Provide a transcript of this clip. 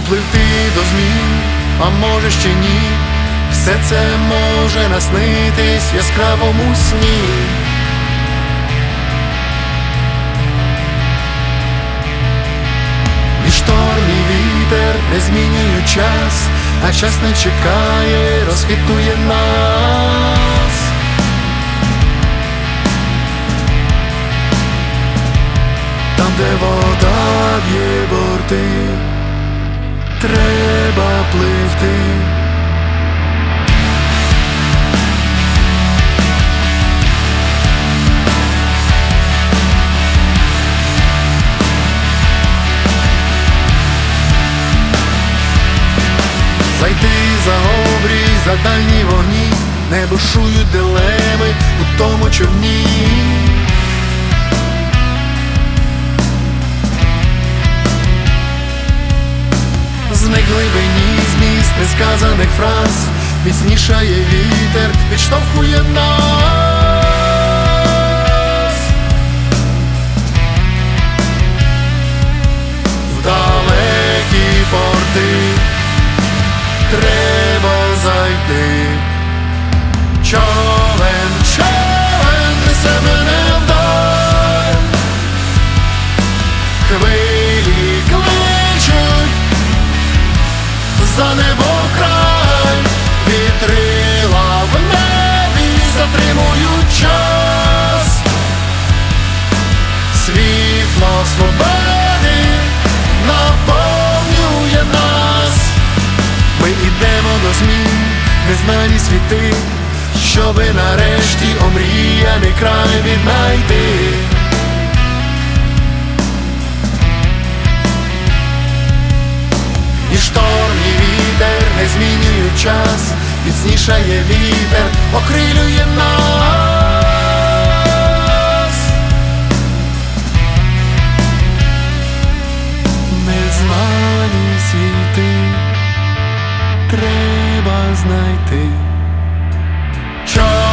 попливти до змін, а може ще ні. Все це може наснитись в яскравому сні. І шторм, і вітер не змінюють час, а час не чекає, розхитує нас. Там, де вода б'є борти, треба пливти. Зайти за обрій, за дальні вогні, не бушують дилеми у тому човні. Зник глибині зміст несказаних фраз, міцнішає вітер, відштовхує нас. В далекі порти треба зайти. Човен, човен, несе мене вдаль. Хвилі кличуть за небо край, вітрила в небі затримують час. Світло свободи наповнює нас. Ми ідемо до змін, незнані світи, щоби нарешті омріяний край віднайти. І шторм, і вітер не змінюють час, міцнішає вітер, окрилює нас. Незнані світи треба знайти.